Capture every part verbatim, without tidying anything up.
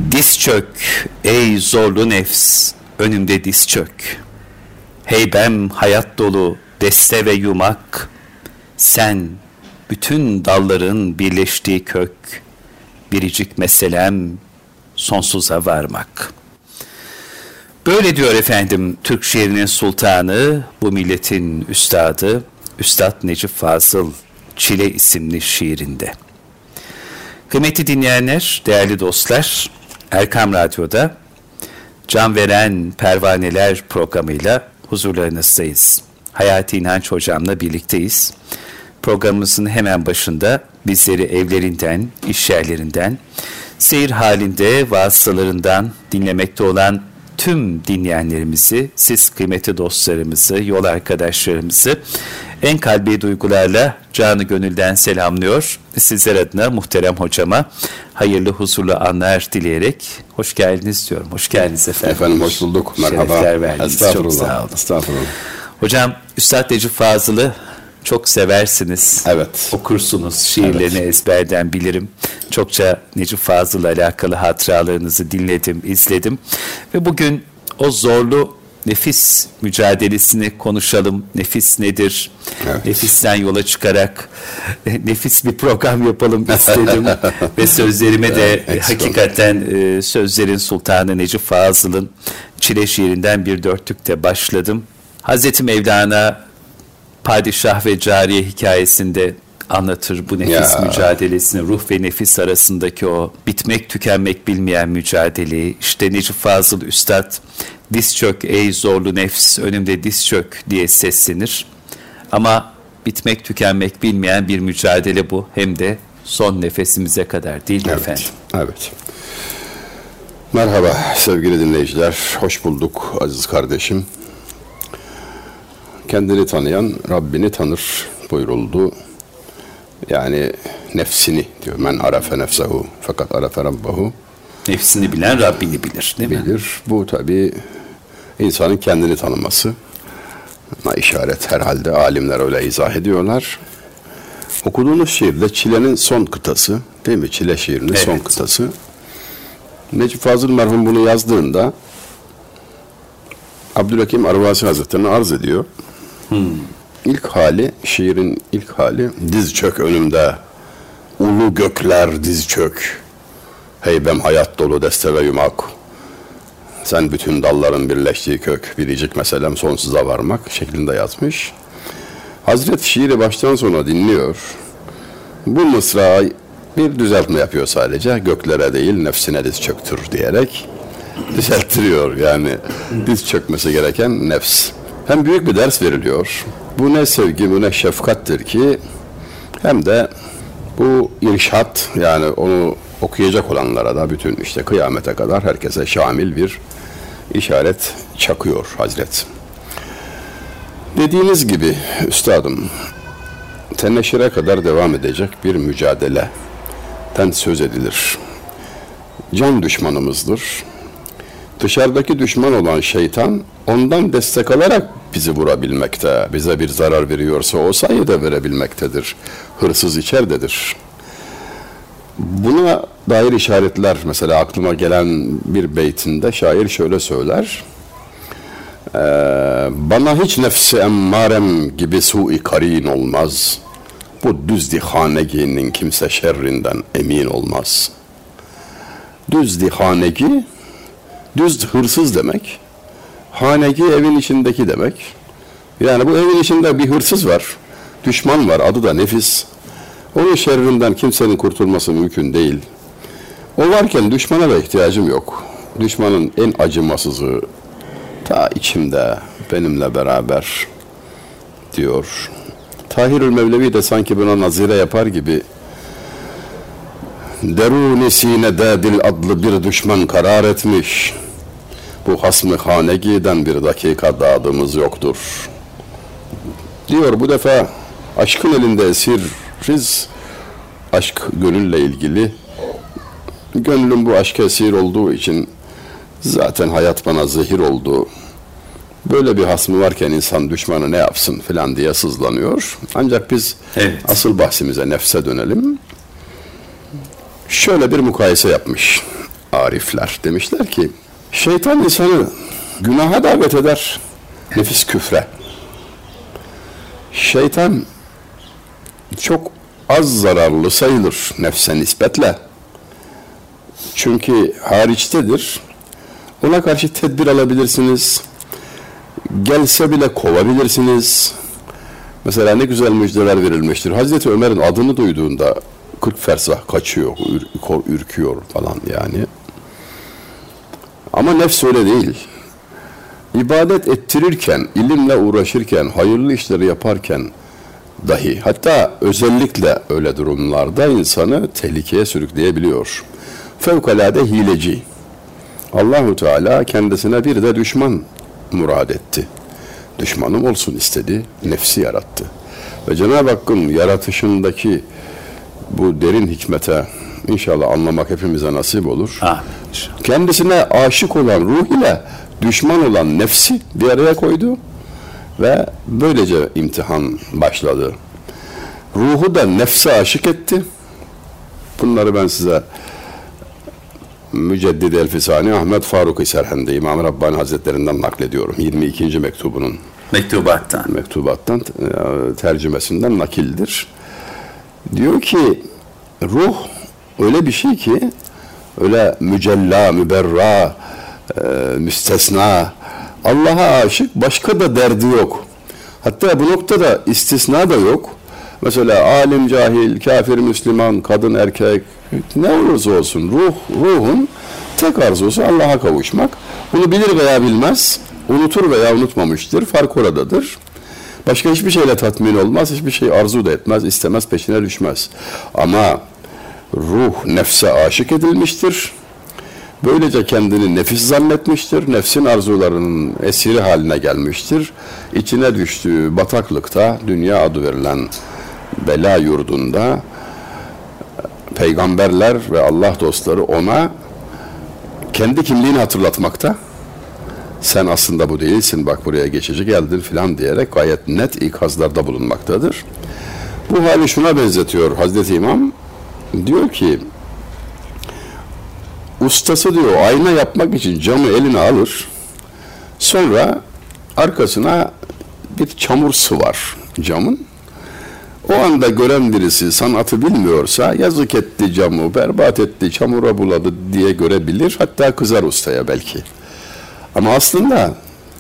Diz çök ey zorlu nefs, önümde diz çök. Heybem hayat dolu deste ve yumak, sen bütün dalların birleştiği kök, biricik meselem sonsuza varmak. Böyle diyor efendim Türk şiirinin sultanı, bu milletin üstadı, Üstad Necip Fazıl Çile isimli şiirinde. Kıymetli dinleyenler, değerli dostlar, Erkam Radyo'da Can Veren Pervaneler programıyla huzurlarınızdayız. Hayati İnanç hocamla birlikteyiz. Programımızın hemen başında bizleri evlerinden, iş yerlerinden, seyir halinde vasıtalarından dinlemekte olan tüm dinleyenlerimizi, siz kıymetli dostlarımızı, yol arkadaşlarımızı en kalbi duygularla canı gönülden selamlıyor. Sizler adına muhterem hocama hayırlı huzurlu anlar dileyerek hoş geldiniz diyorum. Hoş geldiniz efendim. Efendim hoş bulduk. Merhaba. Şerefler verdiniz. Çok sağ olun. Estağfurullah. Hocam Üstad Necip Fazıl'ı çok seversiniz. Evet. Okursunuz. Şiirlerini evet. ezberden bilirim. Çokça Necip Fazıl'la alakalı hatıralarınızı dinledim, izledim. Ve bugün o zorlu nefis mücadelesini konuşalım. Nefis nedir? Evet. Nefisten yola çıkarak nefis bir program yapalım istedim. Ve sözlerime de evet, hakikaten e, sözlerin sultanı Necip Fazıl'ın Çile şiirinden bir dörtlükte başladım. Hazreti Mevlana Padişah ve Cariye hikayesinde anlatır bu nefis ya. mücadelesini, ruh ve nefis arasındaki o bitmek tükenmek bilmeyen mücadeleyi. İşte Necip Fazıl Üstad diz çök ey zorlu nefs, önümde diz çök diye seslenir. Ama bitmek tükenmek bilmeyen bir mücadele bu. Hem de son nefesimize kadar, değil mi evet, efendim? Evet. Merhaba sevgili dinleyiciler, hoş bulduk aziz kardeşim. Kendini tanıyan Rabbini tanır buyuruldu. Yani nefsini diyor. Men arafe nefsehu fakat arafe rabbahu. Nefsini bilen Rabbini bilir, değil mi? Bilir. Bu tabii insanın kendini tanıması. Ama işaret herhalde alimler öyle izah ediyorlar. Okuduğunuz şiirde Çile'nin son kıtası, değil mi? Çile şiirinin evet. son kıtası. Necip Fazıl merhum bunu yazdığında Abdülhakim Arvasi Hazretleri'ne arz ediyor. Hmm. İlk hali, şiirin ilk hali, diz çök önümde, ulu gökler diz çök, heybem hayat dolu deste ve yumak, sen bütün dalların birleştiği kök, biricik meselem sonsuza varmak şeklinde yazmış. Hazret şiiri baştan sona dinliyor. Bu mısra bir düzeltme yapıyor sadece, göklere değil nefsine diz çöktür diyerek düzelttiriyor. Yani diz çökmesi gereken nefs. Hem büyük bir ders veriliyor. Bu ne sevgi, bu ne şefkattir ki hem de bu irşat, yani onu okuyacak olanlara da bütün işte kıyamete kadar herkese şamil bir işaret çakıyor Hazret. Dediğiniz gibi üstadım, teneşire kadar devam edecek bir mücadeleden söz edilir. Can düşmanımızdır. Dışarıdaki düşman olan şeytan ondan destek alarak bizi vurabilmekte, bize bir zarar veriyorsa o sayede verebilmektedir. Hırsız içeridedir. Buna dair işaretler, mesela aklıma gelen bir beytinde şair şöyle söyler. Ee, bana hiç nefsi emmarem gibi su-i karin olmaz. Bu düz dihaneginin kimse şerrinden emin olmaz. Düz dihanegi, düz hırsız demek. Hanegi evin içindeki demek. Yani bu evin içinde bir hırsız var. Düşman var, adı da nefis. Onun şerrinden kimsenin kurtulması mümkün değil. O varken düşmana da ihtiyacım yok. Düşmanın en acımasızı ta içimde benimle beraber diyor. Tahirül Mevlevi de sanki buna nazire yapar gibi derun-i sinede dil adlı bir düşman karar etmiş. Bu hasmı hanegiden bir dakika dağdığımız yoktur diyor. Bu defa aşkın elinde esiriz. Aşk gönülle ilgili. Gönlüm bu aşka esir olduğu için zaten hayat bana zehir oldu. Böyle bir hasmı varken insan düşmanı ne yapsın filan diye sızlanıyor. Ancak biz evet. asıl bahsimize, nefse dönelim. Şöyle bir mukayese yapmış arifler. Demişler ki şeytan insanı günaha davet eder, nefis küfre. Şeytan çok az zararlı sayılır nefse nispetle. Çünkü hariçtedir. Ona karşı tedbir alabilirsiniz. Gelse bile kovabilirsiniz. Mesela ne güzel müjdeler verilmiştir. Hazreti Ömer'in adını duyduğunda kırk fersah kaçıyor, ür, ürküyor falan yani. Ama nefs öyle değil. İbadet ettirirken, ilimle uğraşırken, hayırlı işleri yaparken dahi, hatta özellikle öyle durumlarda insanı tehlikeye sürükleyebiliyor. Fevkalade hileci. Allahu Teala kendisine bir de düşman murad etti. Düşmanım olsun istedi, nefsi yarattı. Ve Cenab-ı Hakk'ın yaratışındaki bu derin hikmete inşallah anlamak hepimize nasip olur. Ah. Kendisine aşık olan ruh ile düşman olan nefsi bir araya koydu ve böylece imtihan başladı. Ruhu da nefse aşık etti. Bunları ben size Müceddid Elfisani Ahmet Faruk-i Serhendi İmam Rabbani Hazretlerinden naklediyorum. yirmi ikinci mektubunun Mektubattan. Mektubattan tercümesinden nakildir. Diyor ki ruh öyle bir şey ki öyle mücella, müberra, e, müstesna, Allah'a aşık, başka da derdi yok. Hatta bu noktada istisna da yok. Mesela alim, cahil, kafir, Müslüman, kadın, erkek, ne olursa olsun ruh, ruhun tek arzusu Allah'a kavuşmak. Bunu bilir veya bilmez, unutur veya unutmamıştır, fark oradadır. Başka hiçbir şeyle tatmin olmaz, hiçbir şey arzu da etmez, istemez, peşine düşmez. Ama ruh nefse aşık edilmiştir. Böylece kendini nefis zannetmiştir, nefsin arzularının esiri haline gelmiştir. İçine düştüğü bataklıkta, dünya adı verilen bela yurdunda, peygamberler ve Allah dostları ona kendi kimliğini hatırlatmakta. Sen aslında bu değilsin, bak buraya geçici geldin filan diyerek gayet net ikazlarda bulunmaktadır. Bu hali şuna benzetiyor Hazreti İmam. Diyor ki, ustası diyor ayna yapmak için camı eline alır, sonra arkasına bir çamur sıvar camın. O anda gören birisi sanatı bilmiyorsa yazık etti camı, berbat etti, çamura buladı diye görebilir. Hatta kızar ustaya belki. Ama aslında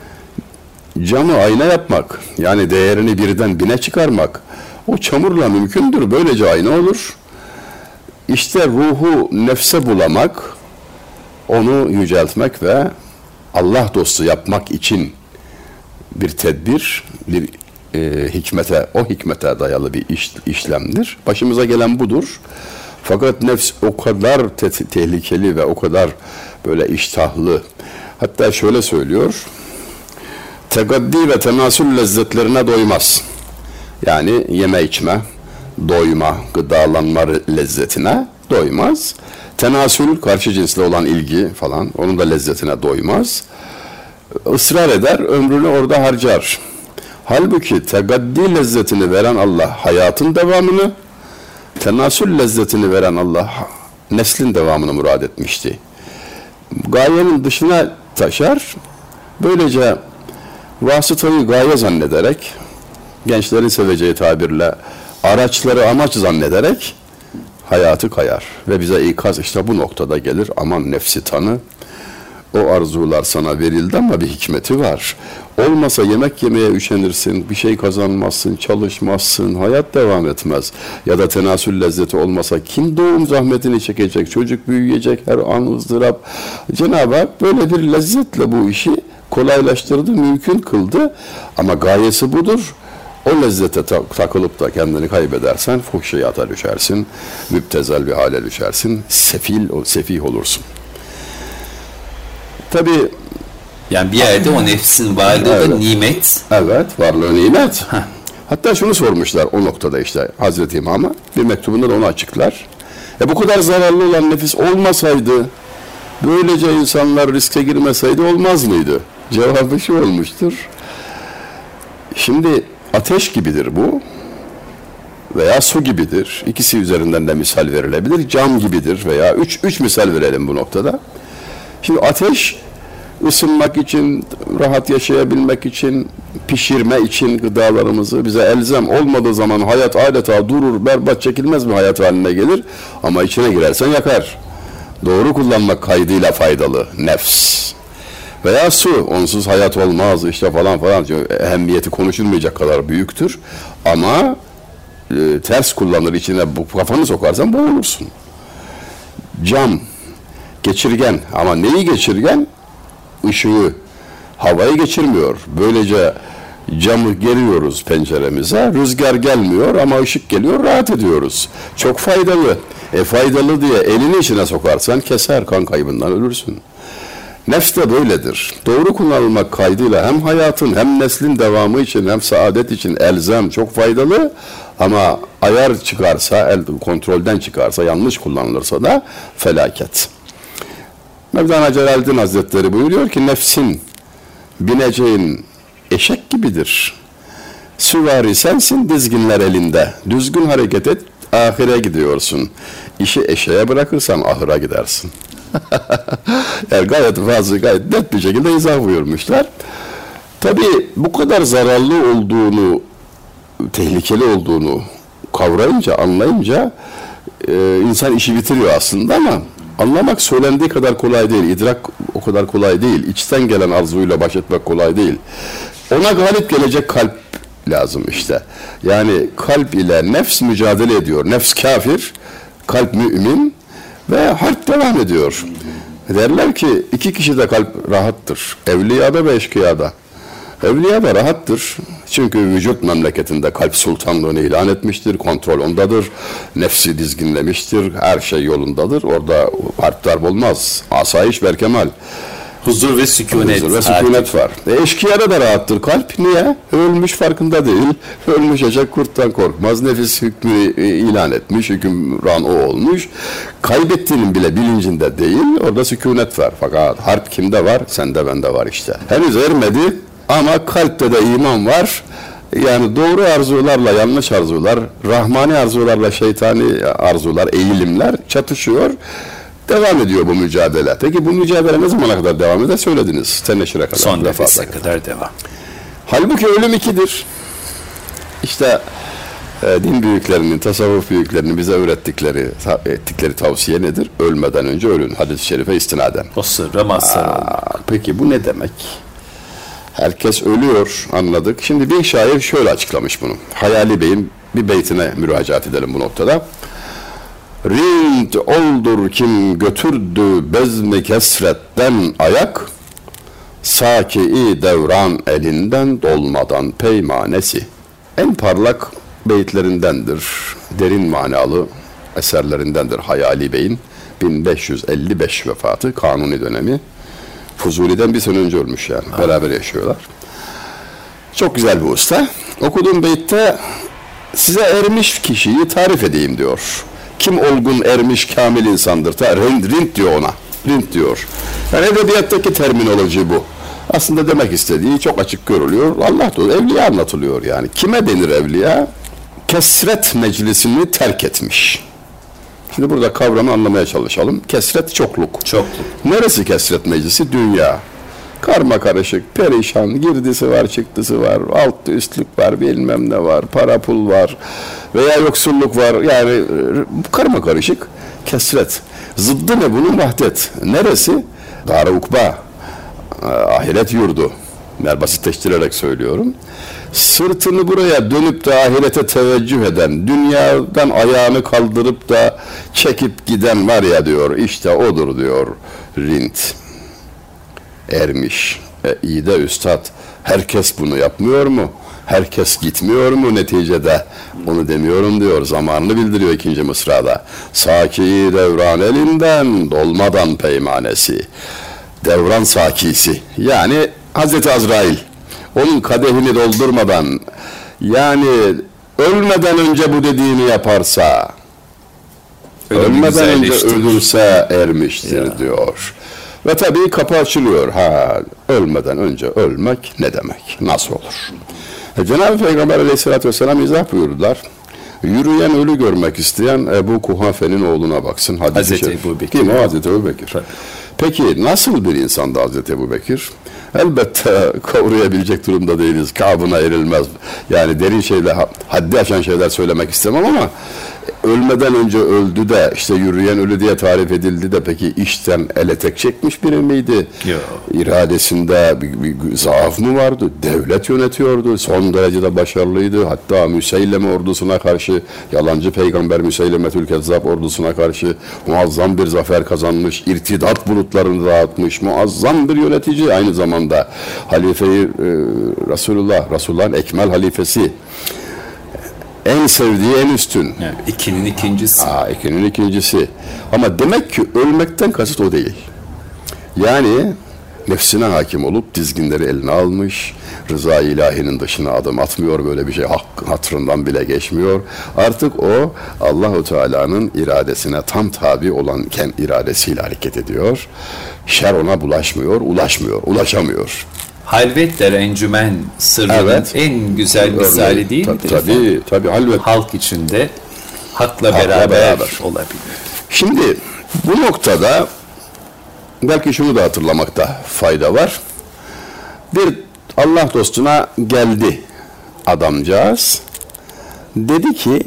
camı ayna yapmak, yani değerini birden bine çıkarmak, o çamurla mümkündür. Böylece ayna olur. İşte ruhu nefse bulamak, onu yüceltmek ve Allah dostu yapmak için bir tedbir, bir e, hikmete, o hikmete dayalı bir iş, işlemdir. Başımıza gelen budur. Fakat nefs o kadar te- tehlikeli ve o kadar böyle iştahlı. Hatta şöyle söylüyor, tegaddi ve tenasül lezzetlerine doymaz. Yani yeme içme, doyma, gıdalanma lezzetine doymaz. Tenasül, karşı cinsle olan ilgi falan, onun da lezzetine doymaz. Israr eder, ömrünü orada harcar. Halbuki tegaddi lezzetini veren Allah hayatın devamını, tenasül lezzetini veren Allah neslin devamını murad etmişti. Gayenin dışına taşar, böylece vasıtayı gaye zannederek, gençlerin seveceği tabirle araçları amaç zannederek hayatı kayar. Ve bize ikaz işte bu noktada gelir. Aman nefsi tanı, o arzular sana verildi ama bir hikmeti var. Olmasa yemek yemeye üşenirsin, bir şey kazanmazsın, çalışmazsın, hayat devam etmez. Ya da tenasül lezzeti olmasa kim doğum zahmetini çekecek, çocuk büyüyecek, her an ızdırap. Cenab-ı Hak böyle bir lezzetle bu işi kolaylaştırdı, mümkün kıldı. Ama gayesi budur. O lezzete takılıp da kendini kaybedersen fuhşiyata düşersin, müptezel bir hale düşersin, sefil, sefih olursun. Tabii yani bir yerde o nefsin varlığı evet, da nimet. Evet, varlığı nimet. Heh. Hatta şunu sormuşlar o noktada işte Hazreti İmam'a, bir mektubunda da onu açıklar. E bu kadar zararlı olan nefis olmasaydı, böylece insanlar riske girmeseydi olmaz mıydı? Cevabı şu olmuştur. Şimdi ateş gibidir bu veya su gibidir. İkisi üzerinden de misal verilebilir. Cam gibidir veya üç, üç misal verelim bu noktada. Şimdi ateş ısınmak için, rahat yaşayabilmek için, pişirme için gıdalarımızı bize elzem olmadığı zaman hayat adeta durur, berbat, çekilmez bir hayat haline gelir. Ama içine girersen yakar. Doğru kullanmak kaydıyla faydalı nefs. Veya su, onsuz hayat olmaz işte falan falan. Ehemmiyeti konuşulmayacak kadar büyüktür. Ama e, ters kullanır, içine bu kafanı sokarsan boğulursun. Cam, geçirgen, ama neyi geçirgen? Işığı, havayı geçirmiyor. Böylece camı geriyoruz penceremize, rüzgar gelmiyor ama ışık geliyor, rahat ediyoruz. Çok faydalı. E faydalı diye elini içine sokarsan keser, kan kaybından ölürsün. Nefs de böyledir. Doğru kullanılmak kaydıyla hem hayatın hem neslin devamı için hem saadet için elzem, çok faydalı, ama ayar çıkarsa, el kontrolden çıkarsa, yanlış kullanılırsa da felaket. Mevlana Celaleddin Hazretleri buyuruyor ki nefsin bineceğin eşek gibidir. Süvari sensin, dizginler elinde. Düzgün hareket et, ahire gidiyorsun. İşi eşeğe bırakırsan ahıra gidersin. Yani gayet fazla, gayet net bir şekilde izah buyurmuşlar. Tabii bu kadar zararlı olduğunu, tehlikeli olduğunu kavrayınca, anlayınca e, insan işi bitiriyor aslında, ama anlamak söylendiği kadar kolay değil. İdrak o kadar kolay değil. İçten gelen arzuyla baş etmek kolay değil. Ona galip gelecek kalp lazım işte. Yani kalp ile nefs mücadele ediyor. Nefs kafir, kalp mümin ve harp devam ediyor. Derler ki iki kişide kalp rahattır. Evliyada ve eşkıyada. Evliyada rahattır. Çünkü vücut memleketinde kalp sultanlığını ilan etmiştir. Kontrol ondadır. Nefsi dizginlemiştir. Her şey yolundadır. Orada harp darp olmaz. Asayiş berkemal. Huzur ve sükunet. Huzur ve sükunet var. E, eşkıyada da rahattır kalp. Niye? Ölmüş farkında değil. Ölmüş eşek kurttan korkmaz. Nefis hükmü ilan etmiş. Hükümran o olmuş. Kaybettiğinin bile bilincinde değil. Orada sükunet var. Fakat harp kimde var? Sende, bende var işte. Henüz ermedi ama kalpte de iman var. Yani doğru arzularla yanlış arzular, rahmani arzularla şeytani arzular, eğilimler çatışıyor. Devam ediyor bu mücadele. Peki bu mücadele ne zamana kadar devam eder? Söylediniz. Teneşire kadar. Son nefese kadar devam. Halbuki ölüm ikidir. İşte e, din büyüklerinin, tasavvuf büyüklerinin bize öğrettikleri, ettikleri tavsiye nedir? Ölmeden önce ölün. Hadis-i şerife istinaden. O sırra mazhar olmak. Peki bu ne demek? Herkes ölüyor, anladık. Şimdi bir şair şöyle açıklamış bunu. Hayali Bey'in bir beytine müracaat edelim bu noktada. Rint oldur kim götürdü bezmi kesretten ayak, saki-i devran elinden dolmadan peymanesi. En parlak beytlerindendir, derin manalı eserlerindendir Hayali Bey'in. bin beş yüz elli beş vefatı, Kanuni dönemi. Fuzuli'den bir sene önce ölmüş yani. Ha. Beraber yaşıyorlar. Çok güzel bir usta. Okuduğum beytte size ermiş kişiyi tarif edeyim diyor. Kim olgun ermiş kamil insandır? Ta, rind, rind diyor ona. Rind diyor. Yani edebiyattaki terminoloji bu. Aslında demek istediği çok açık görülüyor. Allah da evliya anlatılıyor yani. Kime denir evliya? Kesret meclisini terk etmiş. Şimdi burada kavramı anlamaya çalışalım. Kesret çokluk. Çokluk. Neresi kesret meclisi? Dünya. Karma karışık, perişan, girdisi var, çıktısı var, alt üstlük var, bilmem ne var, para pul var veya yoksulluk var. Yani karma karışık kesret. Zıddı ne bunun? Vahdet. Neresi? Dar-ı ukba. Ahiret yurdu. Ben basitleştirerek söylüyorum. Sırtını buraya dönüp de ahirete teveccüh eden, dünyadan ayağını kaldırıp da çekip giden var ya diyor, işte odur diyor Rint. Ermiş. E, iyi de üstad, herkes bunu yapmıyor mu? Herkes gitmiyor mu neticede? Onu demiyorum diyor, zamanını bildiriyor ikinci mısrada. Saki devran elinden dolmadan peymanesi. Devran sakisi. Yani Hazreti Azrail. Onun kadehini doldurmadan, yani ölmeden önce bu dediğini yaparsa, Öyle ölmeden önce ölürse ermiştir ya. Diyor. Ve tabii kapı açılıyor. Ha, ölmeden önce ölmek ne demek? Nasıl olur? E, Cenab-ı Peygamber Aleyhisselatü Vesselam izah buyurdular. Yürüyen ölü görmek isteyen Ebu Kuhafe'nin oğluna baksın. Hadis-i Hazreti Şerif. Ebu Bekir. Değil mi? Hazreti Ebu Bekir. Tabii. Peki nasıl bir insandı Hazreti Ebu Bekir? Elbette kavrayabilecek durumda değiliz. Kabına erilmez. Yani derin şeyler, haddi aşan şeyler söylemek istemem ama ölmeden önce öldü de işte yürüyen ölü diye tarif edildi de peki işten ele tek çekmiş biri miydi? Yok. İradesinde bir, bir zaaf mı vardı? Devlet yönetiyordu. Son derecede başarılıydı. Hatta Müseyleme ordusuna karşı, yalancı peygamber Müseylemetül Kezzab ordusuna karşı muazzam bir zafer kazanmış. İrtidat bulutlarını dağıtmış. Muazzam bir yönetici. Aynı zamanda halife-i e, Resulullah, Resulullah'ın ekmel halifesi. En sevdiği, en üstün. Yani ikinin ikincisi. Aa, ikinin ikincisi. Ama demek ki ölmekten kasıt o değil. Yani nefsine hakim olup dizginleri eline almış, rıza-i ilahinin dışına adım atmıyor, böyle bir şey hak, hatırından bile geçmiyor. Artık o Allahu Teala'nın iradesine tam tabi olan kendi iradesiyle hareket ediyor. Şer ona bulaşmıyor, ulaşmıyor, ulaşamıyor. Halvetler encümen sırrının Evet. en güzel misali değil midir? Tabii, efendim? tabii halvet. Halk içinde hakla, Hakla beraber, beraber. olabilir. Şimdi bu noktada belki şunu da hatırlamakta fayda var. Bir Allah dostuna geldi adamcağız. Dedi ki,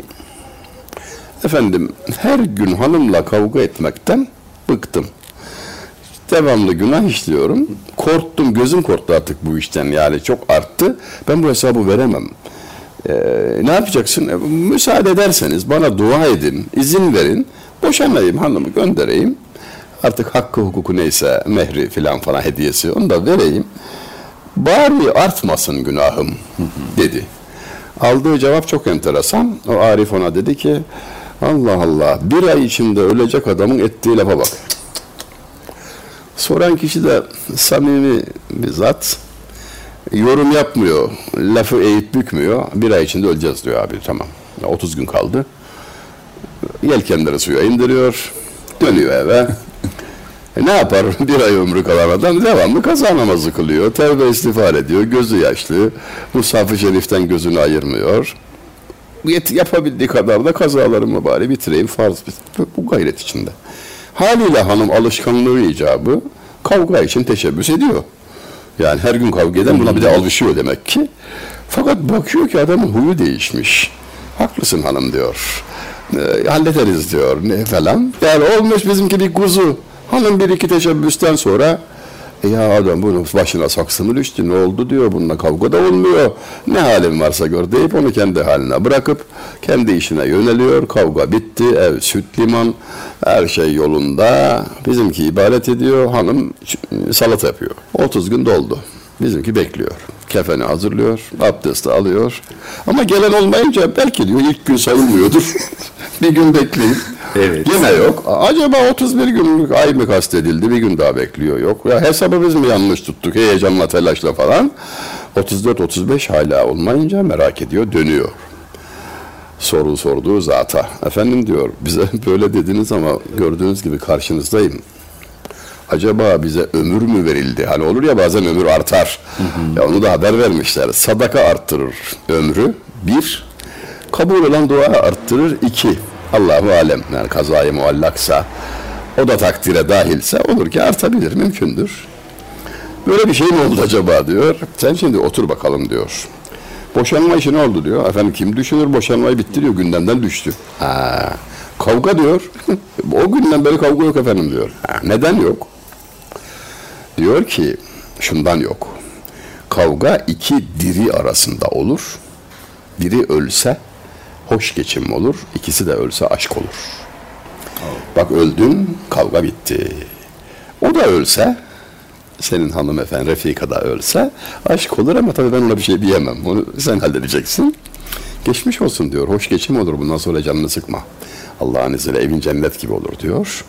efendim her gün hanımla kavga etmekten bıktım. Devamlı günah işliyorum. Korktum, gözüm korktu artık bu işten, yani çok arttı. Ben bu hesabı veremem. Ee, ne yapacaksın? E, müsaade ederseniz bana dua edin, izin verin. Boşanayım, hanımı göndereyim. Artık hakkı hukuku neyse, mehri filan falan hediyesi, onu da vereyim. Bari artmasın günahım dedi. Aldığı cevap çok enteresan. O Arif ona dedi ki, Allah Allah, bir ay içinde ölecek adamın ettiği lafa bak. Soran kişi de samimi bir zat, yorum yapmıyor, lafı eğip bükmüyor. Bir ay içinde öleceğiz diyor abi, tamam. otuz gün kaldı. Yelkenleri suya indiriyor, dönüyor eve. E ne yapar? Bir ay ömrü kalan adam devamlı kaza namazı kılıyor, tevbe istiğfar ediyor, gözü yaşlı, Mushaf-ı Şerif'ten gözünü ayırmıyor. Yapabildiği kadar da kazalarımı bari bitireyim, farz bitir. Bu gayret içinde. Haliyle hanım alışkanlığı icabı kavga için teşebbüs ediyor. Yani her gün kavga eden buna bir de alışıyor demek ki. Fakat bakıyor ki adamın huyu değişmiş. Haklısın hanım diyor. E, hallederiz diyor ne falan. Yani olmuş bizimki bir kuzu. Hanım bir iki teşebbüsten sonra e ya adam bunun başına saksı mı düştü, ne oldu diyor, bununla kavga da olmuyor. Ne halin varsa gör deyip onu kendi haline bırakıp kendi işine yöneliyor. Kavga bitti, ev süt liman, her şey yolunda. Bizimki ibadet ediyor, hanım salata yapıyor. otuz gün doldu. Bizimki bekliyor. Kefeni hazırlıyor, abdesti alıyor. Ama gelen olmayınca belki diyor ilk gün sayılmıyordur. Bir gün bekleyip Evet. yine yok. Acaba otuz bir günlük ay mı kastedildi? Bir gün daha bekliyor, yok. Ya hesabı biz mi yanlış tuttuk? Heyecanla, telaşla falan. otuz dört otuz beş hala olmayınca merak ediyor, dönüyor. Soru sorduğu zata. Efendim diyor, bize böyle dediniz ama gördüğünüz gibi karşınızdayım. Acaba bize ömür mü verildi? Hani olur ya bazen ömür artar. Hı hı. Ya onu da haber vermişler. Sadaka arttırır ömrü. Bir, kabul olan dua arttırır. İki, Allahu alem, yani kazayı muallaksa, o da takdire dahilse olur ki artabilir, mümkündür. Böyle bir şey mi oldu acaba diyor. Sen şimdi otur bakalım diyor. Boşanma işi ne oldu diyor. Efendim kim düşünür boşanmayı, bitti diyor, gündemden düştü. Ha, kavga diyor. O günden beri kavga yok efendim diyor. Ha, neden yok? Diyor ki şundan yok. Kavga iki diri arasında olur. Biri ölse hoş geçim olur. İkisi de ölse aşk olur. Bak öldün, kavga bitti. O da ölse, senin hanımefendi Refika da ölse aşk olur ama tabii ben ona bir şey diyemem. Onu sen halledeceksin. Geçmiş olsun diyor. Hoş geçim olur. Bundan sonra canını sıkma. Allah'ın izniyle evin cennet gibi olur diyor.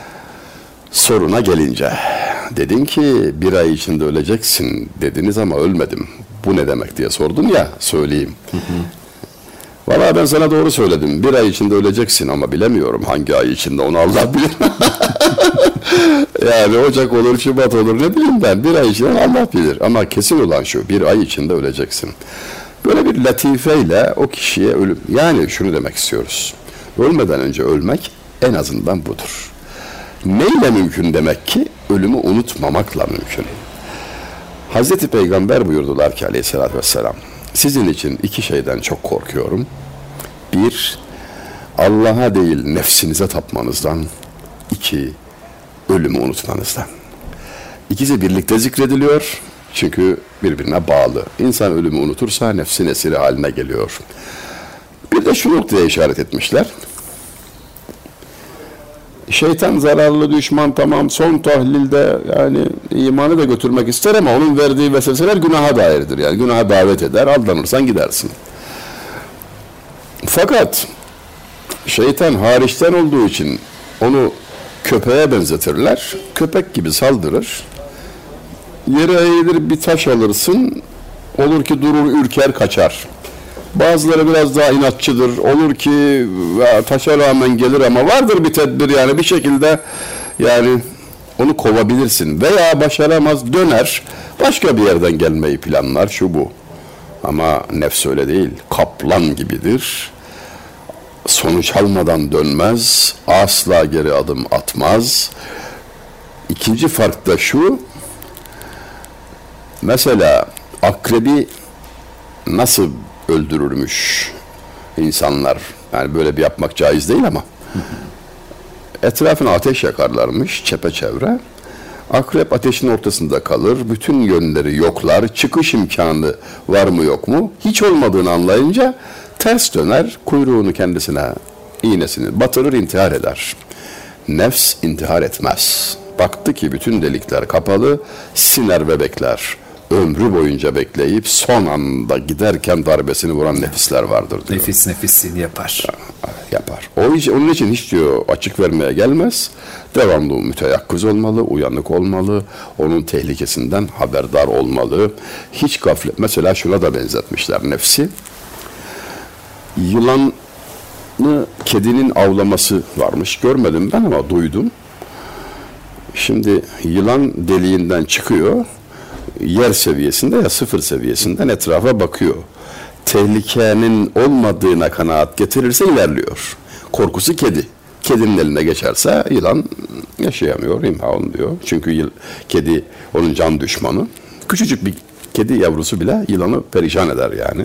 Soruna gelince, dedin ki bir ay içinde öleceksin dediniz ama ölmedim. Bu ne demek diye sordun ya, söyleyeyim. Hı hı. Valla ben sana doğru söyledim. Bir ay içinde öleceksin ama bilemiyorum hangi ay içinde, onu Allah bilir. Yani Ocak olur, Şubat olur, ne bileyim ben. Bir ay içinde Allah bilir. Ama kesin olan şu, bir ay içinde öleceksin. Böyle bir latifeyle o kişiye ölüm, yani şunu demek istiyoruz. Ölmeden önce ölmek en azından budur. Neyle mümkün demek ki? Ölümü unutmamakla mümkün. Hazreti Peygamber buyurdular ki aleyhissalatü vesselam, sizin için iki şeyden çok korkuyorum. Bir, Allah'a değil nefsinize tapmanızdan. İki, ölümü unutmanızdan. İkisi birlikte zikrediliyor. Çünkü birbirine bağlı. İnsan ölümü unutursa nefsin esiri haline geliyor. Bir de şu noktaya işaret etmişler. Şeytan zararlı düşman, tamam, son tahlilde yani imanı da götürmek ister ama onun verdiği vesveseler günaha dairdir. Yani günaha davet eder, aldanırsan gidersin. Fakat şeytan hariçten olduğu için onu köpeğe benzetirler. Köpek gibi saldırır. Yere eğilir, bir taş alırsın, olur ki durur, ürker, kaçar. Bazıları biraz daha inatçıdır, olur ki taşa rağmen gelir ama vardır bir tedbir, yani bir şekilde yani onu kovabilirsin. Veya başaramaz, döner, başka bir yerden gelmeyi planlar, şu bu. Ama nefs öyle değil, kaplan gibidir. Sonuç almadan dönmez, asla geri adım atmaz. İkinci fark da şu, mesela akrebi nasıl öldürürmüş insanlar, yani böyle bir yapmak caiz değil ama etrafına ateş yakarlarmış çepeçevre. Akrep ateşin ortasında kalır, bütün yönleri yoklar, çıkış imkanı var mı yok mu hiç olmadığını anlayınca ters döner, kuyruğunu kendisine, iğnesini batırır, intihar eder. Nefs intihar etmez. Baktı ki bütün delikler kapalı, siner ve bekler. Ömrü boyunca bekleyip son anda giderken darbesini vuran nefisler vardır diyor. Nefis nefisini yapar. Yapar. O iş, onun için hiç diyor açık vermeye gelmez. Devamlı müteyakkız olmalı, uyanık olmalı. Onun tehlikesinden haberdar olmalı. Hiç gaflet. Mesela şuna da benzetmişler nefsi. Yılanı kedinin avlaması varmış. Görmedim ben ama duydum. Şimdi yılan deliğinden çıkıyor. Yer seviyesinde ya sıfır seviyesinden etrafa bakıyor. Tehlikenin olmadığına kanaat getirirse ilerliyor. Korkusu kedi. Kedinin eline geçerse yılan yaşayamıyor, imha diyor. Çünkü yıl, kedi onun can düşmanı. Küçücük bir kedi yavrusu bile yılanı perişan eder yani.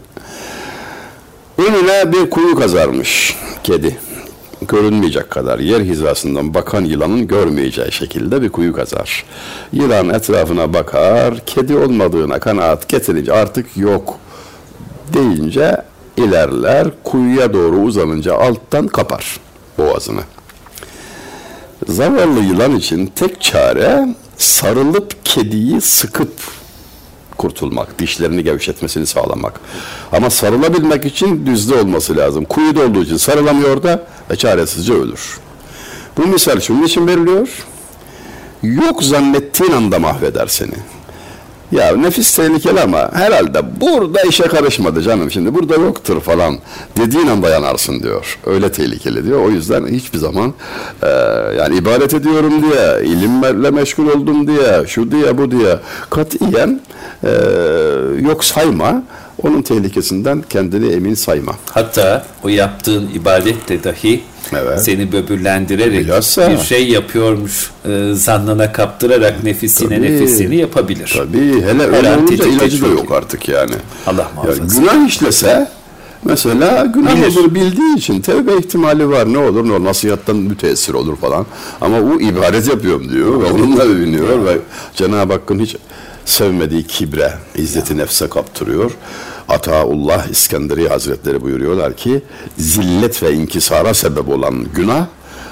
Önüne bir kuyu kazarmış kedi. Görünmeyecek kadar yer hizasından bakan yılanın görmeyeceği şekilde bir kuyu kazar. Yılan etrafına bakar, kedi olmadığına kanaat getirince artık yok deyince ilerler, kuyuya doğru uzanınca alttan kapar boğazını. Zavallı yılan için tek çare sarılıp kediyi sıkıp kurtulmak, dişlerini gevşetmesini sağlamak. Ama sarılabilmek için düzde olması lazım. Kuyuda olduğu için sarılamıyor da ve çaresizce ölür. Bu misal şunun için veriliyor. Yok zannettiğin anda mahveder seni. Ya nefis tehlikeli ama herhalde burada işe karışmadı canım, şimdi burada yoktur falan dediğin anda yanarsın diyor. Öyle tehlikeli diyor. O yüzden hiçbir zaman e, yani ibadet ediyorum diye, ilimle meşgul oldum diye, şu diye bu diye katiyen e, yok sayma. Onun tehlikesinden kendini emin sayma. Hatta o yaptığın ibadette dahi evet, seni böbürlendirerek bilhassa bir şey yapıyormuş e, zannına kaptırarak nefisine tabii, nefisini yapabilir. Tabii, hele öyle olunca ilacı da yok artık yani. Allah muhafaza. Yani günah işlese mesela günah Bilir. olur bildiği için tevbe ihtimali var, ne olur ne olur, nasihattan müteessir olur falan. Ama o ibadet yapıyorum diyor ve onunla övünüyor ve Cenab-ı Hakk'ın hiç sevmediği kibre, izzeti nefse kaptırıyor. Ataullah İskenderi Hazretleri buyuruyorlar ki zillet ve inkisara sebep olan günah,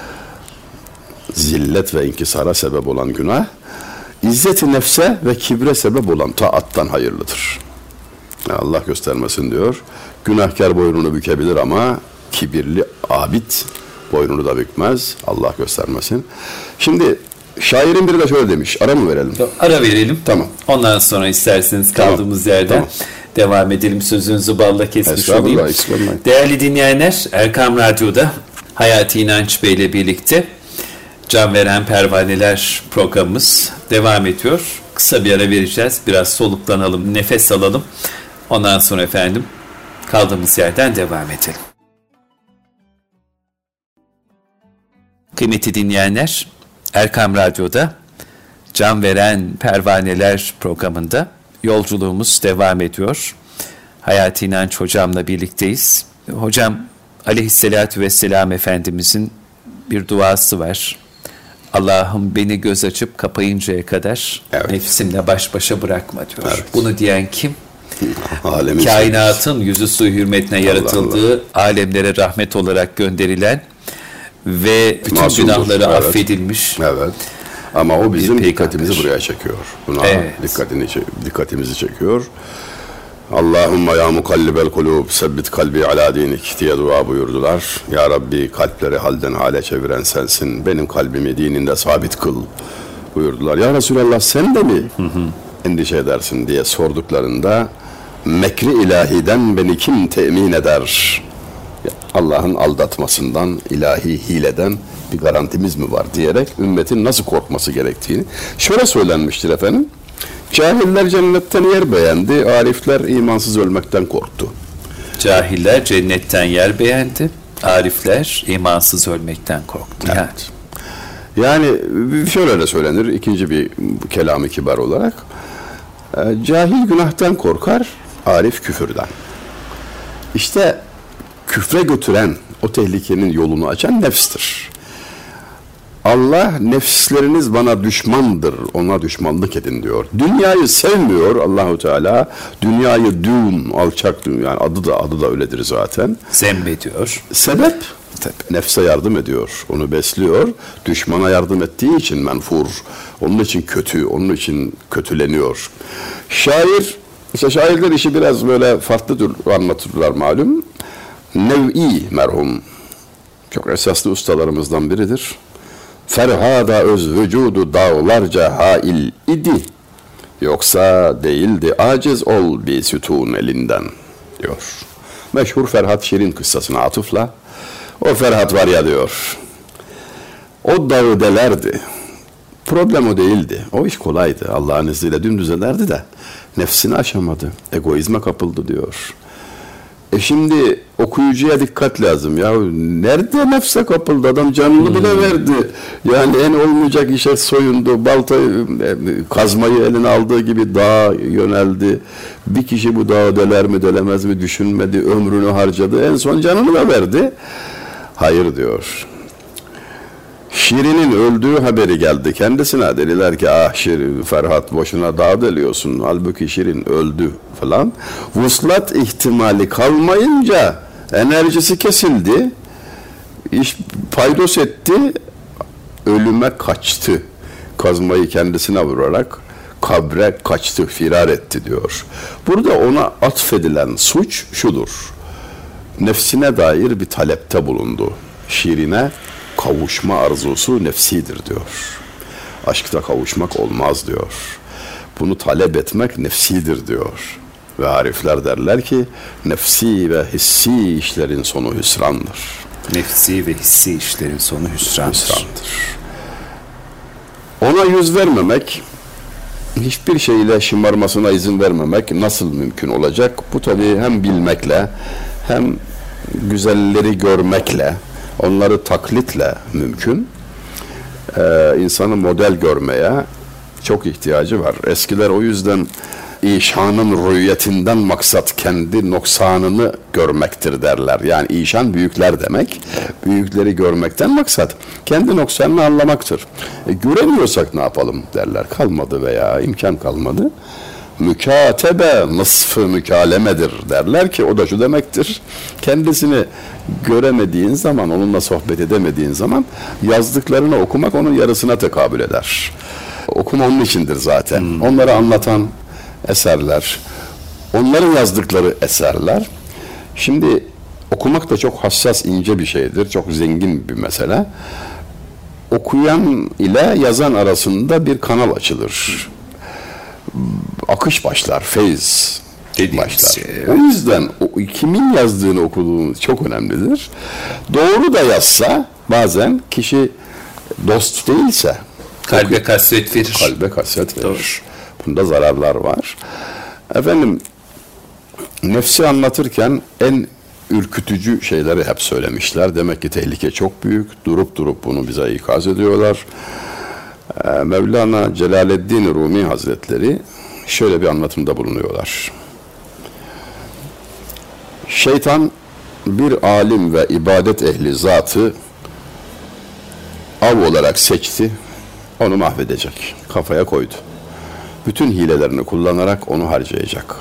zillet ve inkisara sebep olan günah, izzeti nefse ve kibre sebep olan taattan hayırlıdır. Allah göstermesin diyor. Günahkar boynunu bükebilir ama kibirli abid boynunu da bükmez. Allah göstermesin. Şimdi şairin biri de şöyle demiş. Ara mı verelim? Ara verelim. Tamam. Ondan sonra isterseniz kaldığımız tamam. yerden tamam. devam edelim. Sözünüzü balla kesmiş olayım. Değerli dinleyenler, Erkam Radyo'da Hayati İnanç Bey ile birlikte Can Veren Pervaneler programımız devam ediyor. Kısa bir ara vereceğiz. Biraz soluklanalım, nefes alalım. Ondan sonra efendim kaldığımız yerden devam edelim. Kıymetli dinleyenler, Erkam Radyo'da Can Veren Pervaneler programında yolculuğumuz devam ediyor. Hayati İnanç hocamla birlikteyiz. Hocam aleyhissalatü vesselam Efendimizin bir duası var. Allah'ım beni göz açıp kapayıncaya kadar evet. nefsimle baş başa bırakma diyor. Evet. Bunu diyen kim? Alemin kainatın yüzü suyu hürmetine Allah yaratıldığı, Allah. alemlere rahmet olarak gönderilen ve bütün Masumdur. günahları evet. affedilmiş. Evet. Ama o bizim dikkatimizi buraya çekiyor. Buna evet. dikkatini dikkatimizi çekiyor. Allahümme ya mukallibel kulub sebbit kalbi ala dinik diye dua buyurdular. Ya Rabbi kalpleri halden hale çeviren sensin. Benim kalbimi dininde sabit kıl buyurdular. Ya Resulallah sen de mi hı hı. endişe edersin diye sorduklarında mekri ilahiden beni kim temin eder? Allah'ın aldatmasından, ilahi hileden bir garantimiz mi var diyerek ümmetin nasıl korkması gerektiğini şöyle söylenmiştir efendim. Cahiller cennetten yer beğendi, arifler imansız ölmekten korktu. Cahiller cennetten yer beğendi, arifler imansız ölmekten korktu. Evet. Yani şöyle de söylenir, ikinci bir kelam-ı kibar olarak. Cahil günahtan korkar, arif küfürden. İşte küfre götüren, o tehlikenin yolunu açan nefstir. Allah nefsleriniz bana düşmandır, ona düşmanlık edin diyor. Dünyayı sevmiyor Allahu Teala. Dünyayı dün, alçak dünya, yani adı da adı da öyledir zaten. Zemmediyor. Sebep? Tabii, nefse yardım ediyor, onu besliyor. Düşmana yardım ettiği için menfur, onun için kötü, onun için kötüleniyor. Şair, işte şairler işi biraz böyle farklı tür anlatırlar malum. Nev'i merhum, çok esaslı ustalarımızdan biridir. Ferhada öz vücudu dağlarca hail idi. Yoksa değildi aciz ol bir sütun elinden diyor. Meşhur Ferhat Şirin kıssasına atıfla o Ferhat var ya diyor. O dağı delerdi. Problem o değildi. O iş kolaydı. Allah'ın izniyle dümdüz ederdi de nefsini aşamadı. Egoizme kapıldı diyor. E şimdi okuyucuya dikkat lazım ya. Nerede nefse kapıldı? Adam canını hmm. bile verdi. Yani en olmayacak işe soyundu. Baltayı, kazmayı eline aldığı gibi dağa yöneldi. Bir kişi bu dağı deler mi delemez mi düşünmedi. Ömrünü harcadı. En son canını da verdi. Hayır diyor. Şirin'in öldüğü haberi geldi kendisine. Dediler ki ah Şirin, Ferhat boşuna dağ deliyorsun. Halbuki Şirin öldü falan. Vuslat ihtimali kalmayınca enerjisi kesildi. İş paydos etti. Ölüme kaçtı. Kazmayı kendisine vurarak kabre kaçtı, firar etti diyor. Burada ona atfedilen suç şudur. Nefsine dair bir talepte bulundu. Şirin'e kavuşma arzusu nefsidir diyor. Aşkta kavuşmak olmaz diyor. Bunu talep etmek nefsidir diyor. Ve arifler derler ki nefsi ve hissi işlerin sonu hüsrandır. Nefsi ve hissi işlerin sonu hüsrandır. hüsrandır. Ona yüz vermemek, hiçbir şeyle şımarmasına izin vermemek nasıl mümkün olacak? Bu tabii hem bilmekle hem güzelleri görmekle, onları taklitle mümkün. Ee, insanı model görmeye çok ihtiyacı var. Eskiler o yüzden İşanın rüyetinden maksat kendi noksanını görmektir derler. Yani işan büyükler demek. Büyükleri görmekten maksat kendi noksanını anlamaktır. E, göremiyorsak ne yapalım derler. Kalmadı veya imkan kalmadı. Mükatebe nısfı mükalemedir derler ki o da şu demektir. Kendisini göremediğin zaman, onunla sohbet edemediğin zaman yazdıklarını okumak onun yarısına tekabül eder. Okuma onun içindir zaten. Hmm. Onları anlatan eserler, onların yazdıkları eserler. Şimdi okumak da çok hassas, ince bir şeydir. Çok zengin bir mesele. Okuyan ile yazan arasında bir kanal açılır. Akış başlar, feyz başlar. O yüzden o, kimin yazdığını okuduğumuz çok önemlidir. Doğru da yazsa bazen kişi dost değilse kalbe oku, kasvet verir. Kalbe kasvet verir. Doğru. Bunda zararlar var. Efendim Nefsi anlatırken en ürkütücü şeyleri hep söylemişler. Demek ki tehlike çok büyük. Durup durup bunu bize ikaz ediyorlar. Ee, Mevlana Celaleddin Rumi Hazretleri şöyle bir anlatımda bulunuyorlar. Şeytan bir alim ve ibadet ehli zatı av olarak seçti, onu mahvedecek, kafaya koydu. Bütün hilelerini kullanarak onu harcayacak.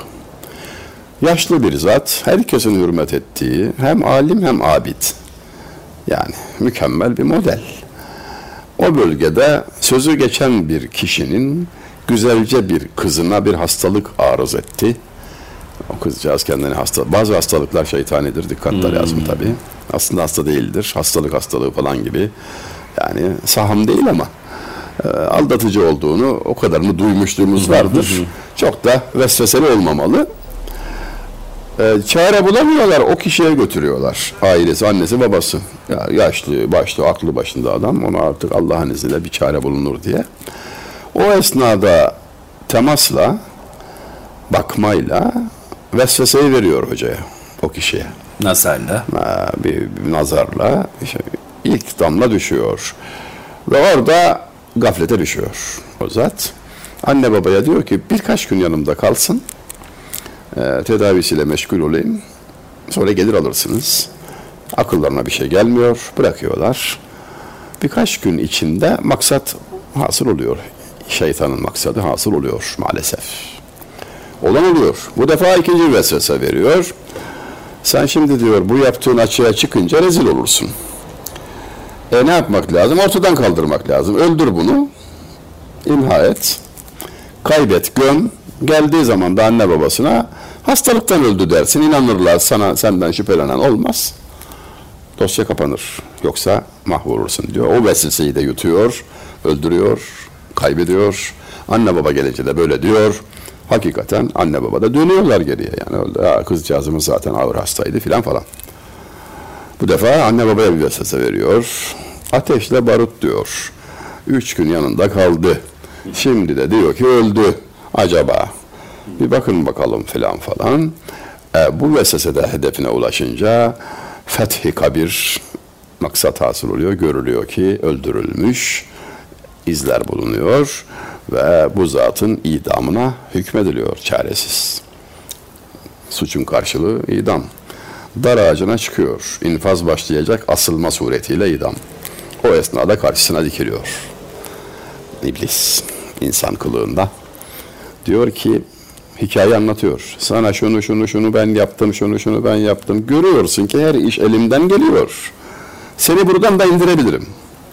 Yaşlı bir zat, herkesin hürmet ettiği, hem alim hem abid. Yani mükemmel bir model. O bölgede sözü geçen bir kişinin güzelce bir kızına bir hastalık arız etti. O kızcağız kendini hasta. Bazı hastalıklar şeytanidir, dikkatler hmm. lazım tabii. Aslında hasta değildir, hastalık hastalığı falan gibi. Yani saham değil ama e, aldatıcı olduğunu o kadarını duymuşluğumuz vardır. Çok da vesveseli olmamalı. E, çare bulamıyorlar, o kişiye götürüyorlar. Ailesi, annesi, babası. Ya, yaşlı, başlı, aklı başında adam. Ona artık Allah'ın izniyle bir çare bulunur diye. O esnada temasla, bakmayla vesveseyi veriyor hocaya, o kişiye. Nazarla. Ha, bir, bir nazarla işte, ilk damla düşüyor. Ve orada gaflete düşüyor o zat. Anne babaya diyor ki birkaç gün yanımda kalsın. E, tedavisiyle meşgul olayım. Sonra gelir alırsınız. Akıllarına bir şey gelmiyor. Bırakıyorlar. Birkaç gün içinde maksat hasıl oluyor. Şeytanın maksadı hasıl oluyor maalesef. Olan oluyor. Bu defa ikinci vesvese veriyor. Sen şimdi diyor bu yaptığın açığa çıkınca rezil olursun. E ne yapmak lazım? Ortadan kaldırmak lazım. Öldür bunu. İmha et. Kaybet, göm. Geldiği zaman da anne babasına hastalıktan öldü dersin. İnanırlar sana, senden şüphelenen olmaz. Dosya kapanır. Yoksa mahvolursun diyor. O vesveseyi de yutuyor, öldürüyor, kaybediyor. Anne baba gelince de böyle diyor. Hakikaten anne baba da dönüyorlar geriye. Yani öyle, kızcağızımız zaten ağır hastaydı filan falan. Bu defa anne babaya bir vesvese veriyor. Ateşle barut diyor. Üç gün yanında kaldı. Şimdi de diyor ki öldü. Acaba bir bakın bakalım filan falan. E, bu vesvese de hedefine ulaşınca fethi kabir maksat hasıl oluyor. Görülüyor ki öldürülmüş. İzler bulunuyor. Ve bu zatın idamına hükmediliyor çaresiz. Suçun karşılığı idam. Dar ağacına çıkıyor. İnfaz başlayacak asılma suretiyle idam. O esnada karşısına dikiliyor. İblis insan kılığında. Diyor ki hikaye anlatıyor. Sana şunu şunu şunu ben yaptım, şunu şunu ben yaptım. Görüyorsun ki her iş elimden geliyor. Seni buradan da indirebilirim.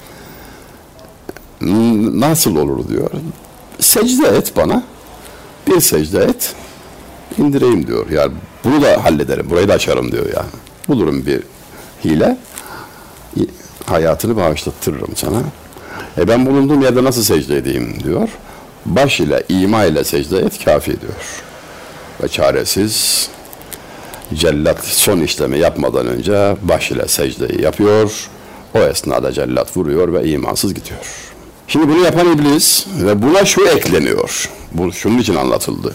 Nasıl olur diyor. Secde et bana. Bir secde et. İndireyim diyor. Yani bunu da hallederim. Burayı da açarım diyor yani. Bulurum bir hile. Hayatını bağışlattırırım sana. E ben bulunduğum yerde nasıl secde edeyim diyor. Baş ile, ima ile secde et kafi diyor. Ve çaresiz cellat son işlemi yapmadan önce baş ile secdeyi yapıyor. O esnada cellat vuruyor ve imansız gidiyor. Şimdi bunu yapan iblis ve buna şu ekleniyor. Bu şunun için anlatıldı.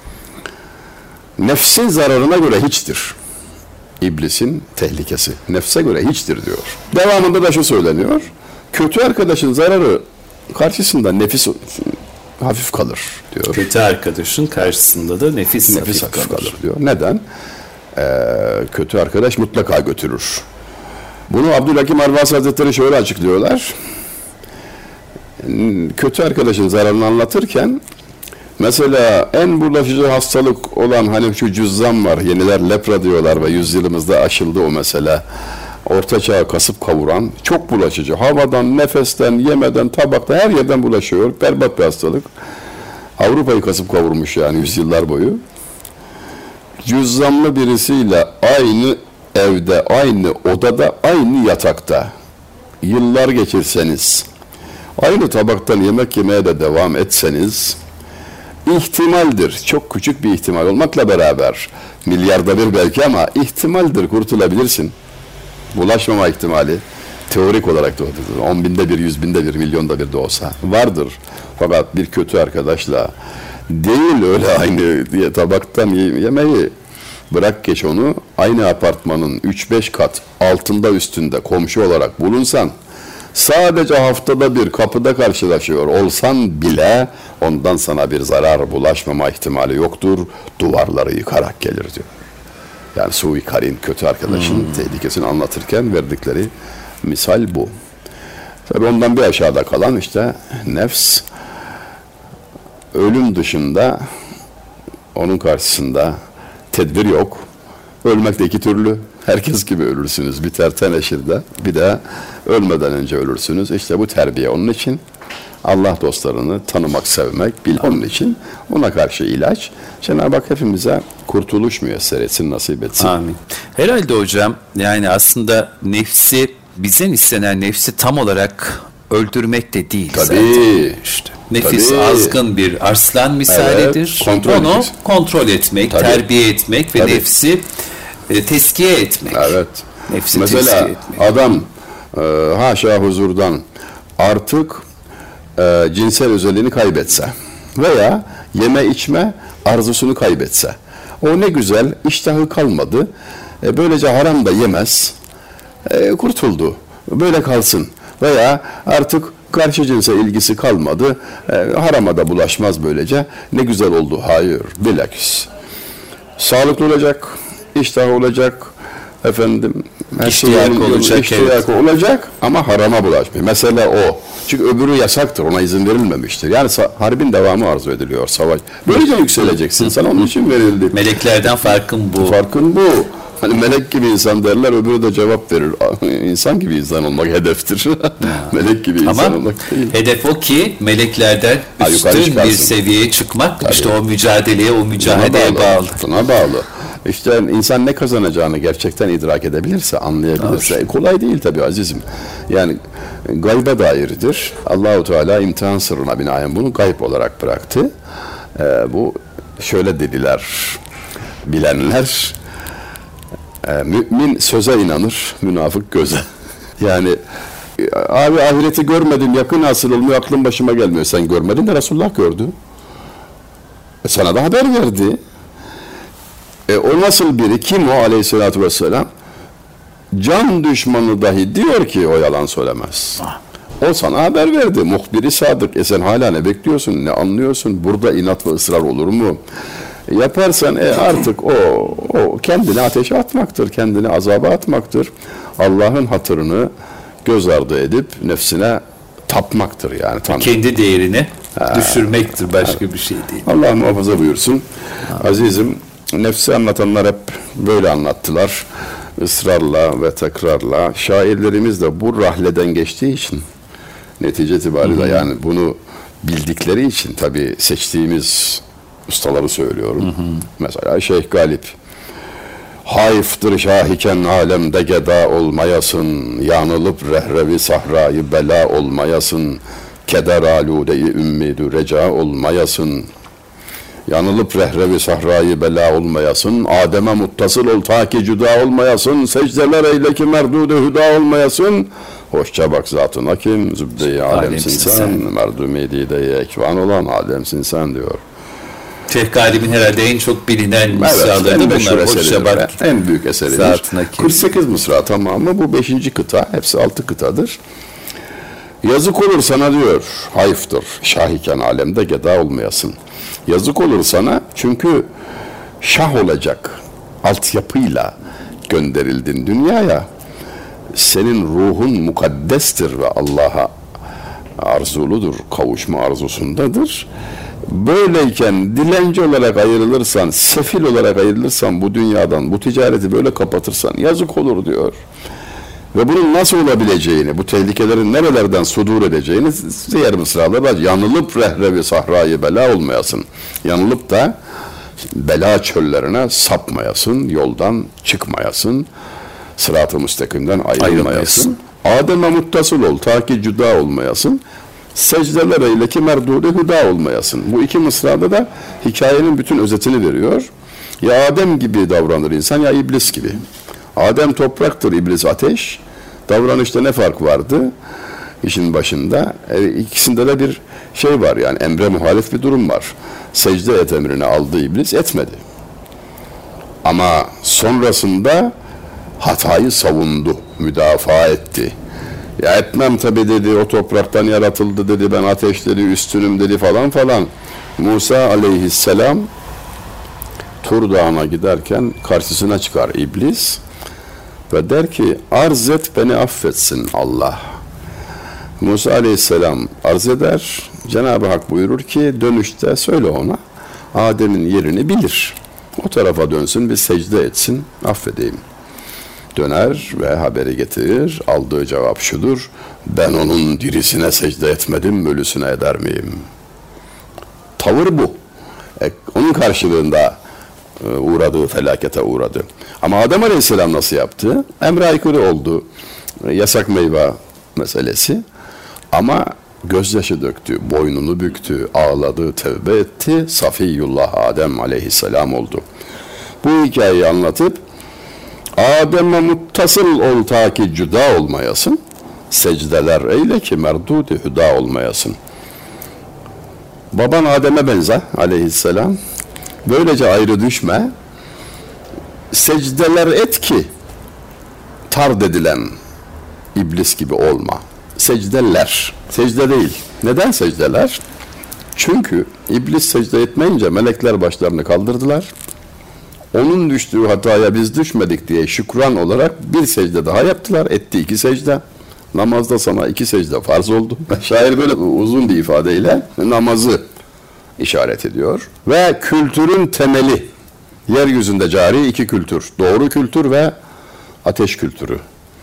Nefsin zararına göre hiçtir. İblisin tehlikesi. Nefse göre hiçtir diyor. Devamında da şu söyleniyor. Kötü arkadaşın zararı karşısında nefis hafif kalır diyor. Kötü arkadaşın karşısında da nefis, nefis hafif, hafif kalır. kalır diyor. Neden? Ee, kötü arkadaş mutlaka götürür. Bunu Abdülhakim Arvas Hazretleri şöyle açıklıyorlar. Kötü arkadaşın zararını anlatırken mesela en bulaşıcı hastalık olan hani şu cüzzam var, yeniler lepra diyorlar ve yüzyılımızda aşıldı o mesele. Orta çağı kasıp kavuran, çok bulaşıcı. Havadan, nefesten, yemeden, tabakta her yerden bulaşıyor. Berbat bir hastalık. Avrupa'yı kasıp kavurmuş yani yüzyıllar boyu. Cüzzamlı birisiyle aynı evde, aynı odada, aynı yatakta yıllar geçirseniz, aynı tabaktan yemek yemeye de devam etseniz, ihtimaldir, çok küçük bir ihtimal olmakla beraber, milyarda bir belki ama ihtimaldir, kurtulabilirsin. Bulaşmama ihtimali teorik olarak da on binde bir, yüz binde bir, milyonda bir de olsa vardır. Fakat bir kötü arkadaşla değil öyle aynı diye tabaktan yemeği Bırak geç onu, aynı apartmanın üç beş kat altında üstünde komşu olarak bulunsan, sadece haftada bir kapıda karşılaşıyor olsan bile ondan sana bir zarar bulaşmama ihtimali yoktur. Duvarları yıkarak gelir diyor. Yani sui karin, kötü arkadaşın hmm. tehlikesini anlatırken verdikleri misal bu. Tabii ondan bir aşağıda kalan işte nefs, ölüm dışında onun karşısında tedbir yok. Ölmek de iki türlü. Herkes gibi ölürsünüz. Biter teneşirde. Bir de ölmeden önce ölürsünüz. İşte bu terbiye onun için. Allah dostlarını tanımak, sevmek, bil onun için. Ona karşı ilaç. Cenab-ı Hak hepimize kurtuluş müyesser etsin, nasip etsin. Amin. Herhalde hocam, yani aslında nefsi, bizden istenen nefsi tam olarak öldürmek de değil. Tabii. Zaten. İşte nefis Tabii. azgın bir arslan misalidir. Evet, kontrol Onu edeceğiz. kontrol etmek, Tabii. terbiye etmek ve Tabii. nefsi e, teskiye etmek. Evet. Nefsi Mesela etmek. adam e, haşa huzurdan artık e, cinsel özelliğini kaybetse veya yeme içme arzusunu kaybetse, o ne güzel, iştahı kalmadı. E, böylece haram da yemez. E, kurtuldu. Böyle kalsın. Veya artık karşı cinse ilgisi kalmadı. E, harama da bulaşmaz böylece. Ne güzel oldu. Hayır. Bilakis. Sağlıklı olacak. İştah olacak. Efendim. İştiyak olacak. İştiyak evet. olacak ama harama bulaşmıyor. Mesela o. Çünkü öbürü yasaktır. Ona izin verilmemiştir. Yani harbin devamı arzu ediliyor. Savaş. Böylece yükseleceksin. Sana onun için verildi. Meleklerden farkın bu. Farkın bu. Hani melek gibi insan derler, öbürü de cevap verir. İnsan gibi insan olmak hedeftir. Melek gibi insan Ama olmak değil. Hedef o ki meleklerden ha, üstün bir seviyeye çıkmak. Tabii. İşte o mücadeleye, o mücadeleye bağlı. bağlı. Buna bağlı. İşte insan ne kazanacağını gerçekten idrak edebilirse, anlayabilirse. Evet. Kolay değil tabii azizim. Yani gayba dairdir. Allahu Teala imtihan sırrına binaen bunu gayb olarak bıraktı. Ee, bu şöyle dediler bilenler. Ee, mümin söze inanır, münafık göze. Yani abi ahireti görmedim, yakın hasıl olmuyor, aklım başıma gelmiyor. Sen görmedin de Resulullah gördü. E sana da haber verdi. E o nasıl biri? Kim o aleyhissalatü vesselam? Can düşmanı dahi diyor ki o yalan söylemez. O sana haber verdi. Muhbiri sadık. E sen hala ne bekliyorsun, ne anlıyorsun? Burada inat ve ısrar olur mu? Yaparsan e artık o, o kendini ateşe atmaktır, kendini azaba atmaktır. Allah'ın hatırını göz ardı edip nefsine tapmaktır yani. Tam. Kendi değerini ha. düşürmektir, başka ha. bir şey değil. Allah muhafaza buyursun. Ha. Azizim, nefsi anlatanlar hep böyle anlattılar. Israrla ve tekrarla. Şairlerimiz de bu rahleden geçtiği için, netice itibariyle Hı-hı. yani bunu bildikleri için tabii seçtiğimiz ustaları söylüyorum. Hı hı. Mesela Şeyh Galip. Hayıftır şahiken alemde geda olmayasın, yanılıp rehrevi sahrayı bela olmayasın, keder alude-i ümmidü reca olmayasın, yanılıp rehrevi sahrayı bela olmayasın, Adem'e muttasıl ol ta ki cüda olmayasın, secdeler eyle ki merdûde hüda olmayasın, hoşça bak zatına kim, zübde-i alemsin sen, sen. merdûm-i dide-i ekvan olan alemsin sen diyor. Şeyh Galip'in herhalde en çok bilinen mısraları evet, bunlar. Hoşça bak, en büyük eseridir. kırk sekiz mısra tamamı, bu beşinci kıta, hepsi altı kıtadır. Yazık olur sana diyor, hayıftır şahiken alemde geda olmayasın. Yazık olur sana çünkü şah olacak altyapıyla gönderildin dünyaya. Senin ruhun mukaddestir ve Allah'a arzuludur, kavuşma arzusundadır. Böyleyken dilenci olarak ayrılırsan, sefil olarak ayrılırsan bu dünyadan, bu ticareti böyle kapatırsan yazık olur diyor. Ve bunun nasıl olabileceğini, bu tehlikelerin nerelerden sudur edeceğini diğer mısralar var. Yanılıp rehrevi sahrayı bela olmayasın. Yanılıp da bela çöllerine sapmayasın, yoldan çıkmayasın, sırat-ı müstakimden ayrılmayasın. Adem'e muttasıl ol, ta ki cüda olmayasın. Secdeler eyle ki merdûde hüda olmayasın. Bu iki mısrada da hikayenin bütün özetini veriyor. Ya Adem gibi davranır insan ya iblis gibi. Adem topraktır, iblis ateş. Davranışta ne fark vardı? İşin başında. E, ikisinde de bir şey var yani emre muhalif bir durum var. Secde et emrini aldı iblis, etmedi. Ama sonrasında hatayı savundu, müdafaa etti. Ya etmem tabi dedi, o topraktan yaratıldı dedi, ben ateşleri üstünüm dedi falan falan. Musa aleyhisselam Tur Dağı'na giderken karşısına çıkar iblis ve der ki arz et beni affetsin Allah. Musa aleyhisselam arz eder, Cenab-ı Hak buyurur ki dönüşte söyle ona Adem'in yerini bilir. O tarafa dönsün, bir secde etsin, affedeyim. Döner ve haberi getirir. Aldığı cevap şudur: ben onun dirisine secde etmedim, ölüsüne eder miyim? Tavır bu. E, onun karşılığında e, uğradığı felakete uğradı. Ama Adem Aleyhisselam nasıl yaptı? Emre aykırı oldu. E, yasak meyve meselesi. Ama gözyaşı döktü, boynunu büktü, ağladı, tevbe etti. Safiyullah Adem Aleyhisselam oldu. Bu hikayeyi anlatıp Adem'e muttasıl ol ta ki cüda olmayasın. Secdeler eyle ki merdud-i hüda olmayasın. Baban Adem'e benzer aleyhisselam. Böylece ayrı düşme. Secdeler et ki tard edilen iblis gibi olma. Secdeler, secde değil. Neden secdeler? Çünkü iblis secde etmeyince melekler başlarını kaldırdılar. Onun düştüğü hataya biz düşmedik diye şükran olarak bir secde daha yaptılar. Etti iki secde. Namazda sana iki secde farz oldu. Şair böyle uzun bir ifadeyle namazı işaret ediyor. Ve kültürün temeli, yeryüzünde cari iki kültür. Doğru kültür ve ateş kültürü.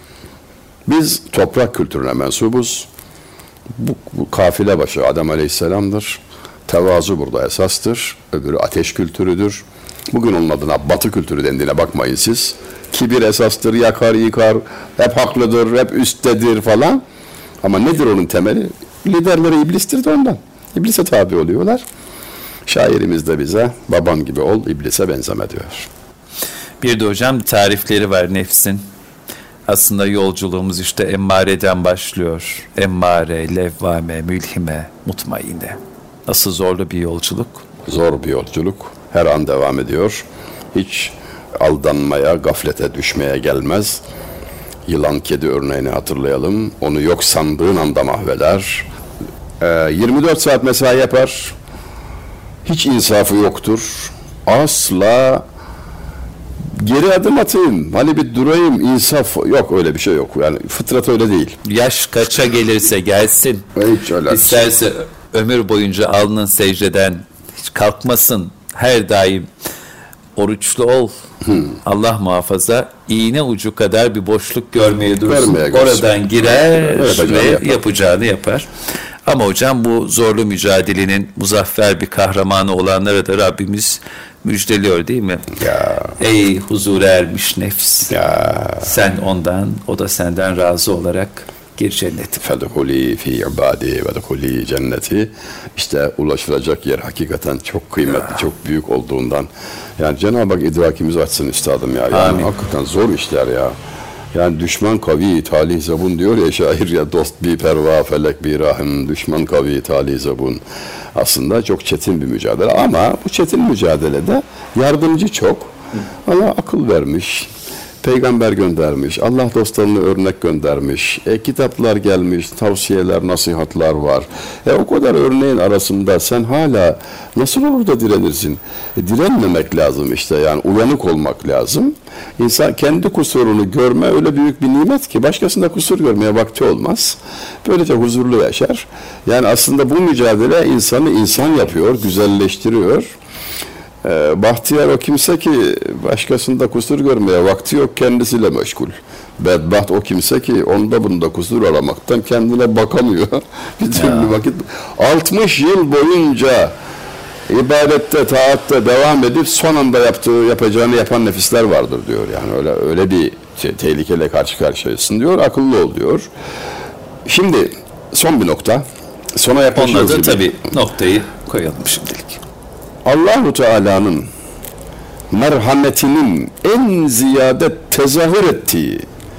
Biz toprak kültürüne mensubuz. Bu, bu kafile başı Adem Aleyhisselam'dır. Tevazu burada esastır. Öbürü ateş kültürüdür. Bugün onun adına batı kültürü dendiğine bakmayın siz. Kibir esastır, yakar yıkar, hep haklıdır, hep üsttedir falan. Ama nedir onun temeli? Liderleri iblistir de ondan. İblise tabi oluyorlar. Şairimiz de bize baban gibi ol, iblise benzeme diyor. Bir de hocam tarifleri var nefsin. Aslında yolculuğumuz işte emmareden başlıyor. Emmare, levvame, mülhime, mutmaine. Nasıl zorlu bir yolculuk? Zor bir yolculuk. Her an devam ediyor. Hiç aldanmaya, gaflete düşmeye gelmez. Yılan kedi örneğini hatırlayalım. Onu yok sandığın anda mahveder. Ee, yirmi dört saat mesai yapar. Hiç insafı yoktur. Asla geri adım atayım, hani bir durayım, insaf yok, öyle bir şey yok. Yani fıtrat öyle değil. Yaş kaça gelirse gelsin. Hiç öyle. İsterse ömür boyunca alnın secdeden hiç kalkmasın. Her daim oruçlu ol. Hmm. Allah muhafaza iğne ucu kadar bir boşluk görmeye dursun. Oradan girer evet, ve yapar. Yapacağını yapar. Ama hocam bu zorlu mücadelenin muzaffer bir kahramanı olanlara da Rabbimiz müjdeliyor değil mi? Ya. Ey huzura ermiş nefs. Ya. Sen ondan, o da senden razı olarak gir cenneti. Fedhuli fi ibadi ve dhuli cenneti. İşte ulaşılacak yer hakikaten çok kıymetli, ya. Çok büyük olduğundan. Yani Cenab-ı Hak idrakimizi açsın üstadım ya. Yani amin. Hakikaten zor işler ya. Yani düşman kavi, talih zabun diyor ya şair ya, dost bir perva, felek bir rahim, düşman kavi, talih zabun. Aslında çok çetin bir mücadele ama bu çetin mücadelede yardımcı çok. Allah akıl vermiş, peygamber göndermiş, Allah dostlarını örnek göndermiş, e, kitaplar gelmiş, tavsiyeler, nasihatler var. E, o kadar örneğin arasında sen hala nasıl olur da direnirsin? E, direnmemek lazım işte, yani uyanık olmak lazım. İnsan kendi kusurunu görme öyle büyük bir nimet ki başkasında kusur görmeye vakti olmaz. Böylece huzurlu yaşar. Yani aslında bu mücadele insanı insan yapıyor, güzelleştiriyor. Ee, bahtiyar o kimse ki başkasında kusur görmeye vakti yok, kendisiyle meşgul. Bedbaht o kimse ki onda bunda kusur aramaktan kendine bakamıyor. Bir türlü vakit. altmış yıl boyunca ibadette, taatte devam edip son anda yaptığı, yapacağını yapan nefisler vardır diyor. Yani öyle öyle bir şey, tehlikeyle karşı karşıyasın diyor. Akıllı ol diyor. Şimdi son bir nokta. Sona yaklaşıyoruz gibi. Onunla da tabii noktayı koyalım şimdilik. Allah-u Teala'nın merhametinin en ziyade tezahür ettiği,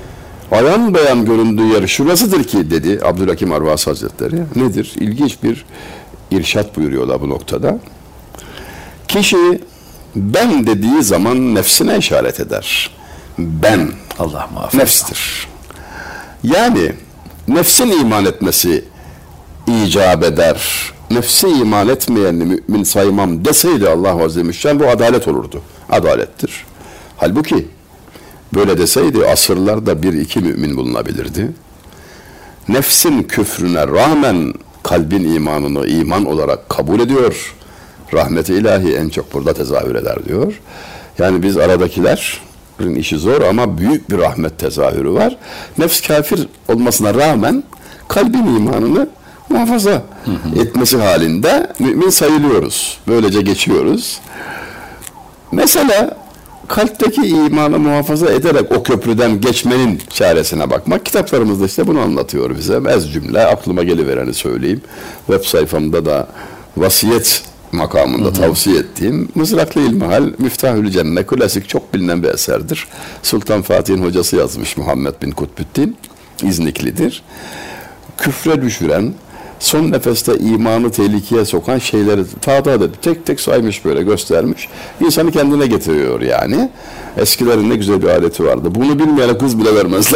ayan beyan göründüğü yer şurasıdır ki dedi Abdülhakim Arvasi Hazretleri. Nedir? İlginç bir irşat buyuruyorlar bu noktada. Kişi Ben dediği zaman nefsine işaret eder. Ben Allah muhafaza. Nefstir. Yani nefsin iman etmesi icap eder. Nefsi iman etmeyenini mümin saymam deseydi Allah Azze ve Celle bu adalet olurdu. Adalettir. Halbuki böyle deseydi asırlarda bir iki mümin bulunabilirdi. Nefsin küfrüne rağmen kalbin imanını iman olarak kabul ediyor. Rahmet-i ilahi en çok burada tezahür eder diyor. Yani biz aradakilerin işi zor ama büyük bir rahmet tezahürü var. Nefs kafir olmasına rağmen kalbin imanını muhafaza hı hı. etmesi halinde mümin sayılıyoruz. Böylece geçiyoruz. Mesela kalpteki imanı muhafaza ederek o köprüden geçmenin çaresine bakmak. Kitaplarımızda işte bunu anlatıyor bize. Ez cümle aklıma gelivereni söyleyeyim. Web sayfamda da vasiyet makamında hı hı. tavsiye ettiğim Mızraklı İlmihal Miftahül Cenne klasik çok bilinen bir eserdir. Sultan Fatih'in hocası yazmış, Muhammed bin Kutbüddin İzniklidir. Küfre düşüren, son nefeste imanı tehlikeye sokan şeyleri tadat edip tek tek saymış, böyle göstermiş. İnsanı kendine getiriyor yani. Eskilerin ne güzel bir adeti vardı. Bunu bilmeyene kız bile vermezler.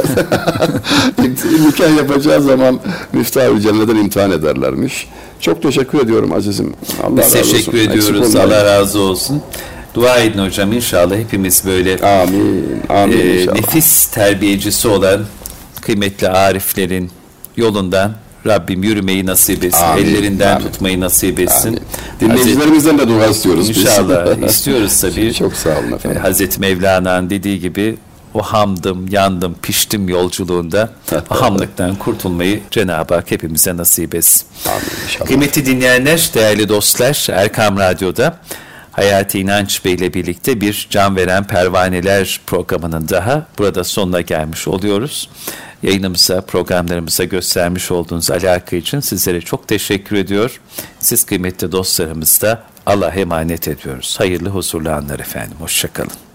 Nikah yapacağı zaman Miftahül Cennet'ten imtihan ederlermiş. Çok teşekkür ediyorum azizim. Allah Biz razı teşekkür olsun. ediyoruz. Allah razı olsun. Dua edin hocam, inşallah hepimiz böyle amin, amin e, inşallah. nefis terbiyecisi olan kıymetli ariflerin yolundan Rabbim yürümeyi nasip etsin. Amin, ellerinden amin. tutmayı nasip etsin. Amin. Dinleyicilerimizden de dua istiyoruz. İnşallah istiyoruz tabii. Çok sağ olun efendim. Hazreti Mevlana'nın dediği gibi o hamdım, yandım, piştim yolculuğunda o hamlıktan kurtulmayı Cenab-ı Hak hepimize nasip etsin. Amin inşallah. Kıymetli dinleyenler, değerli dostlar, Erkam Radyo'da Hayati İnanç Bey ile birlikte bir Can Veren Pervaneler programının daha burada sonuna gelmiş oluyoruz. Yayınımıza, programlarımıza göstermiş olduğunuz alaka için sizlere çok teşekkür ediyor. Siz kıymetli dostlarımız da Allah'a emanet ediyoruz. Hayırlı, huzurlu anlar efendim. Hoşça kalın.